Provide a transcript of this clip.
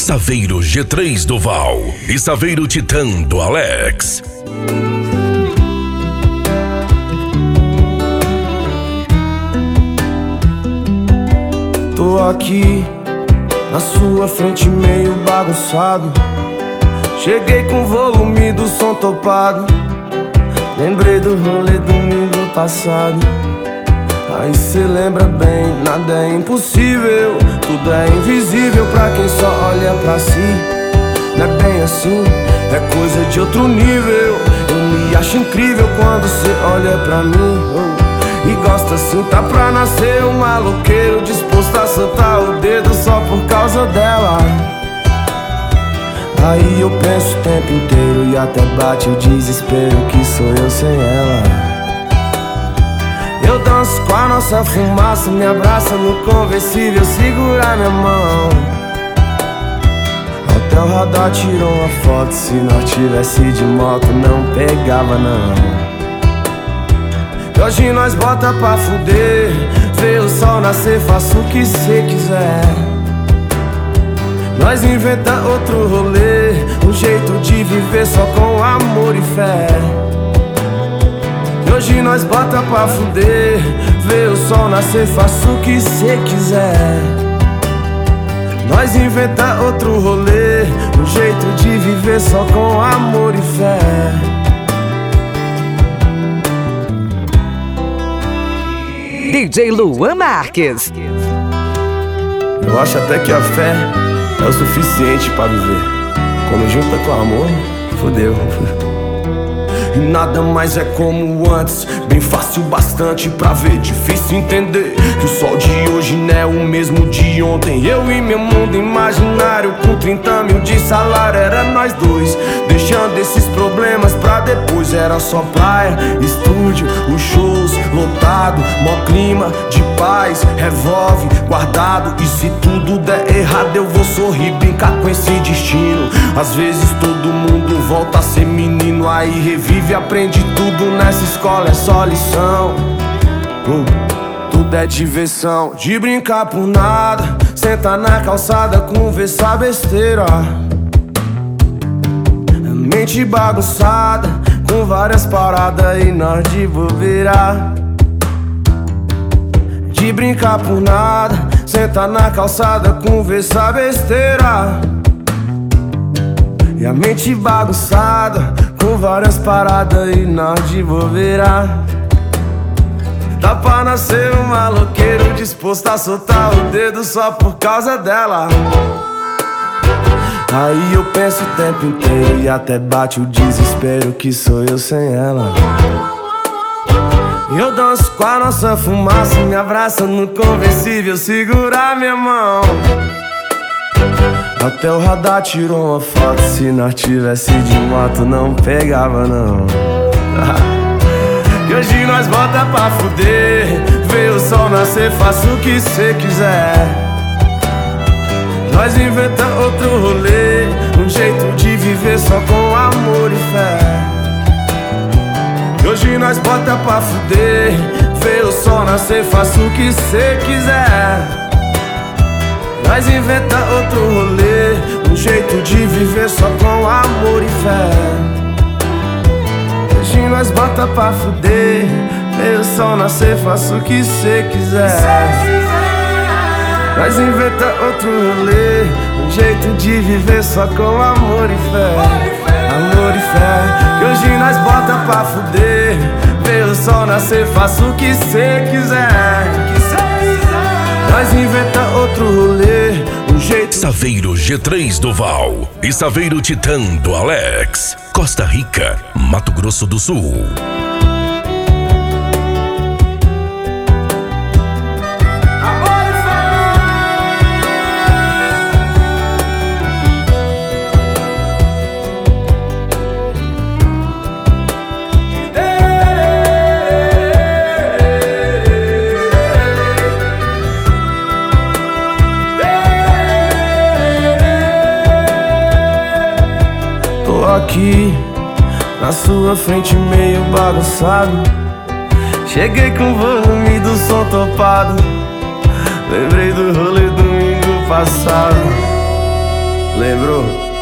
Saveiro G3 do Val e Saveiro Titã do Alex. Tô aqui na sua frente meio bagunçado. Cheguei com o volume do som topado. Lembrei do rolê domingo passado. Aí cê lembra bem, nada é impossível. Tudo é invisível pra quem só olha pra si. Não é bem assim, é coisa de outro nível. Eu me acho incrível quando cê olha pra mim, e gosta assim, tá pra nascer um maloqueiro disposto a soltar o dedo só por causa dela. Aí eu penso o tempo inteiro e até bate o desespero que sou eu sem ela. Eu danço com a nossa fumaça, me abraça no conversível, segura minha mão. Até o radar tirou uma foto, se nós tivesse de moto não pegava não. E hoje nós bota pra fuder, vê o sol nascer, faça o que cê quiser. Nós inventa outro rolê, um jeito de viver só com amor e fé. E hoje nós bota pra fuder, vê o sol nascer, faça o que cê quiser. Nós inventa outro rolê, um jeito de viver só com amor e fé. DJ Luan Marques. Eu acho até que a fé é o suficiente pra viver. Quando junta com amor, fodeu. E nada mais é como antes, bem fácil bastante pra ver. Difícil entender que o sol de hoje não é o mesmo de ontem. Eu e meu mundo imaginário com 30 mil de salário, era nós dois, deixando esses problemas pra depois. Era só praia, estúdio, os shows lotado, mó clima de paz, revólver guardado. E se tudo der errado eu vou sorrir, brincar com esse destino. Às vezes todo mundo volta a ser menino, aí revive, aprende tudo nessa escola, é só lição. Tudo é diversão, de brincar por nada, sentar na calçada, conversar besteira. Mente bagunçada, com várias paradas e nós de bobeira. De brincar por nada, sentar na calçada, conversar besteira. E a mente bagunçada, com várias paradas e nós de bobeira. Tá pra nascer um maloqueiro disposto a soltar o dedo só por causa dela. Aí eu penso o tempo inteiro e até bate o desespero que sou eu sem ela. Eu danço com a nossa fumaça, me abraça no conversível, segura minha mão. Até o radar tirou uma foto, se nós tivesse de moto não pegava não. E hoje nós bota pra fuder, vê o sol nascer, faça o que cê quiser. Nós inventa outro rolê, um jeito de viver só com amor e fé. E hoje nós bota pra fuder, vê o sol nascer, faça o que cê quiser. Nós inventa outro rolê, um jeito de viver só com amor e fé. Hoje nós bota pra fuder, vê o sol nascer, faça o que cê quiser. Nós inventa outro rolê, um jeito de viver só com amor e fé. Amor e fé. Que hoje nós bota pra fuder, vê o sol nascer, faça o que cê quiser. Nós inventa outro rolê, um jeito. Saveiro G3 do Val e Saveiro Titã do Alex. Costa Rica, Mato Grosso do Sul. Aqui na sua frente meio bagunçado. Cheguei com o volume do som topado. Lembrei do rolê domingo passado. Lembrou?